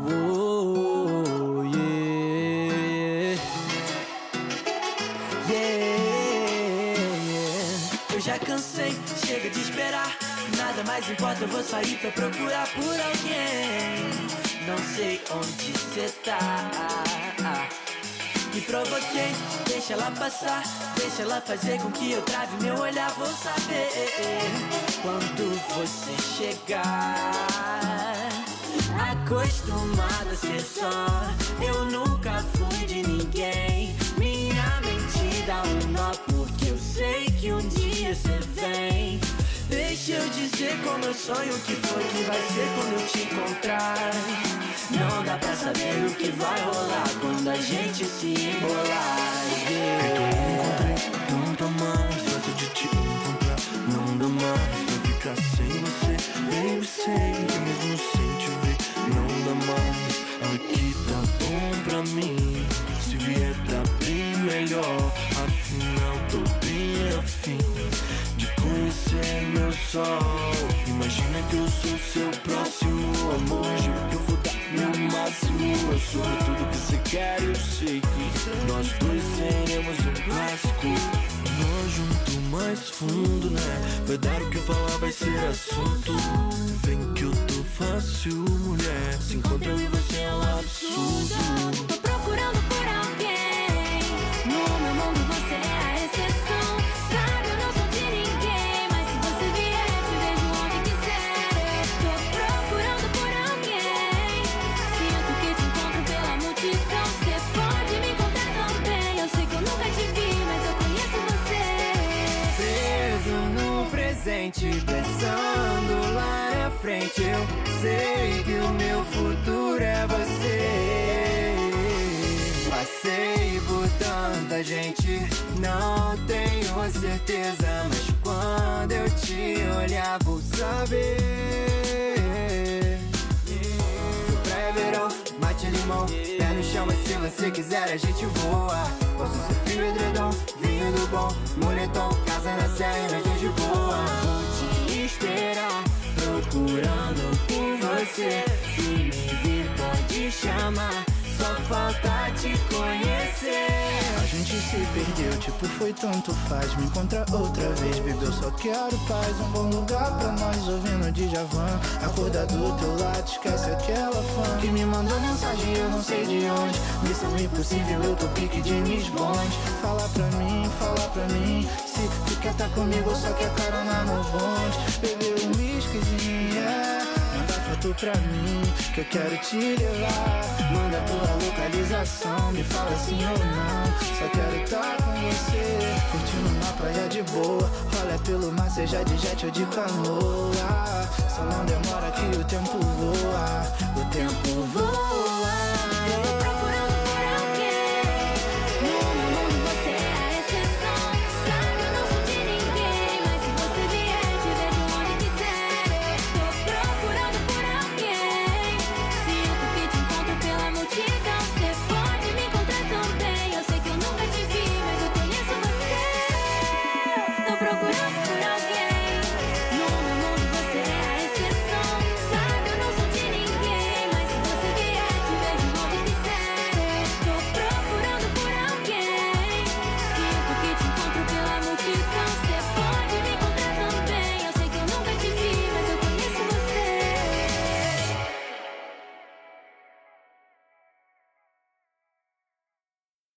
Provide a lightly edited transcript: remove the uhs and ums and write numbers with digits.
Oh, yeah. Yeah. Eu já cansei, chega de esperar. Nada mais importa, eu vou sair pra procurar por alguém. Não sei onde cê tá. Me provoquei, deixa ela passar. Deixa ela fazer com que eu trave meu olhar. Vou saber quando você chegar. Acostumada a ser só, eu nunca fui de ninguém. Minha mente dá um nó porque eu sei que um dia cê vem. Deixa eu dizer como eu sonho o que foi que vai ser quando eu te encontrar. Não dá pra saber o que vai rolar quando a gente se embolar. Yeah. Então eu encontrei, não dá mais, fácil de te encontrar. Não dá mais pra ficar sem você. Baby, sei que mesmo sem te ver não dá mais. Aqui tá bom pra mim, se vier tá bem melhor. Afinal tô bem afim de conhecer meu sol. Imagina que eu sou seu próximo amor. Juro que eu vou dar meu máximo. Eu sou tudo que você quer, eu sei que nós dois seremos um clássico. Nós junto mais fundo, né? Vai dar o que falar, vai ser assunto. Vem que eu tô fácil, mulher. Se encontra eu e você é um absurdo. Tô procurando por alguém. No meu mundo você é a exceção. Sabe, eu não sou de ninguém, mas se você vier, te vejo onde quiser. Tô procurando por alguém. Sinto que te encontro pela multidão. Cê pode me encontrar também. Eu sei que eu nunca te vi, mas eu conheço você. Preso no presente, pensando lá na frente. Eu sei que o meu futuro é você. Passei por tanta gente, não tenho certeza, mas quando eu te olhar vou saber. Praia, verão, mate limão, pé no chão, mas se você quiser a gente voa. Posso ser frio, edredom, vinho do bom, moletom, casa na serra e nós dois de boa. Vou te esperar, procurando por você. Se me vir pode chamar, só falta te conhecer. A gente se perdeu, tipo foi tanto faz. Me encontra outra vez, baby, eu só quero paz. Um bom lugar pra nós, ouvindo Djavan. Acordar do teu lado, esquece aquela fã que me mandou mensagem, eu não sei de onde. Missão impossível, eu tô pique de Miss Bond. Fala pra mim, se tu quer tá comigo, só quer carona no bonde. Beber um whiskyzinho, manda foto pra mim, que eu quero te levar. Manda tua localização, me fala sim ou não. Só quero estar com você, curtindo na praia de boa. Rola pelo mar, seja de jet ou de canoa. Só não demora que o tempo voa, o tempo voa.